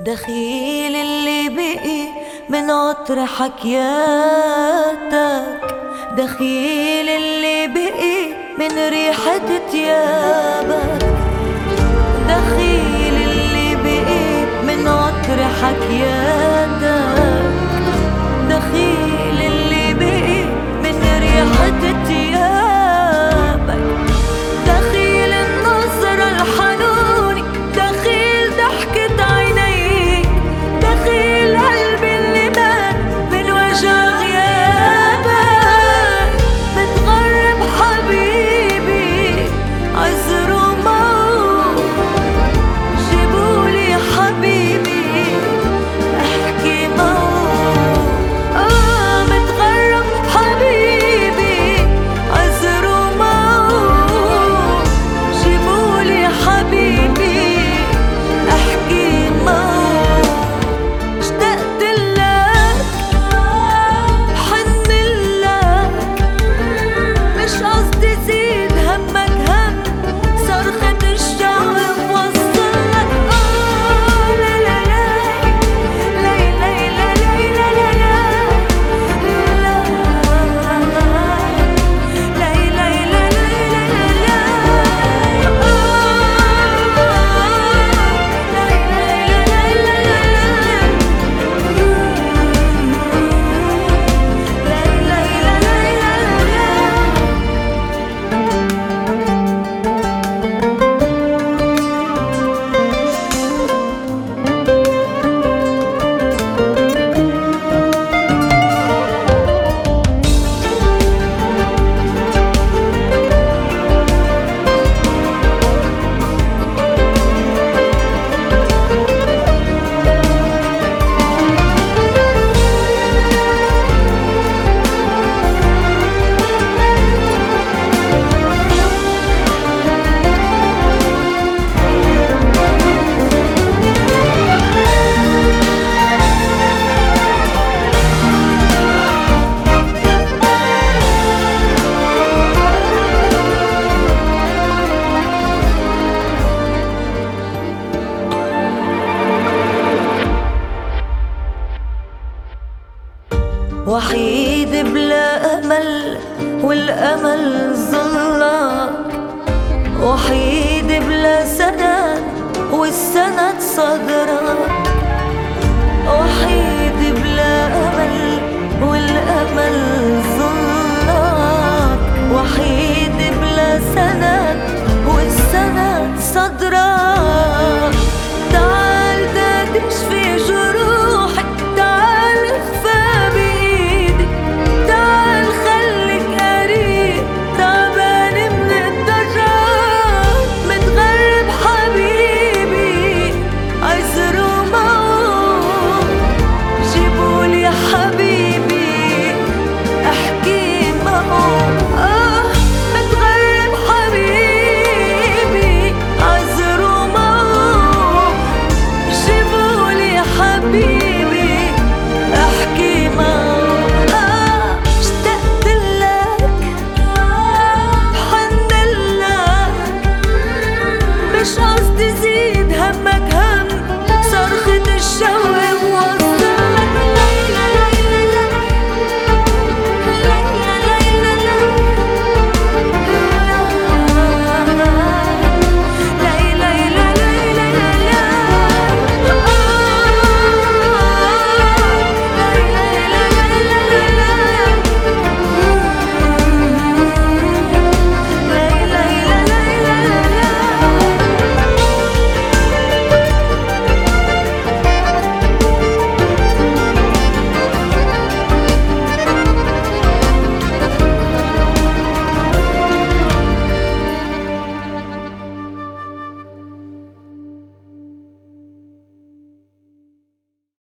دخيل اللي بقي من عطر حكياتك، دخيل اللي بقي من ريحة تيابك، دخيل اللي بقي من عطر حكياتك، دخيل اللي بقي من ريحة تيابك، دخيل النظرة الحنوني، دخيل ضحكة عينيك، دخيل قلبي اللي مات من وجع غيابك، متغرب حبيبي عذر وموت، جيبولي حبيبي احكي موت، متغرب حبيبي عذر وموت، جيبولي حبيبي احكي موت، اشتقت لك حنلك، مش قصدي زيد همك هم، صرخة الشعب وصلك، لا لا لا لا لا لا لا لا وحيد بلا أمل والأمل ظلك، وحيد بلا سند والسند صدرك، وحيد بلا أمل والأمل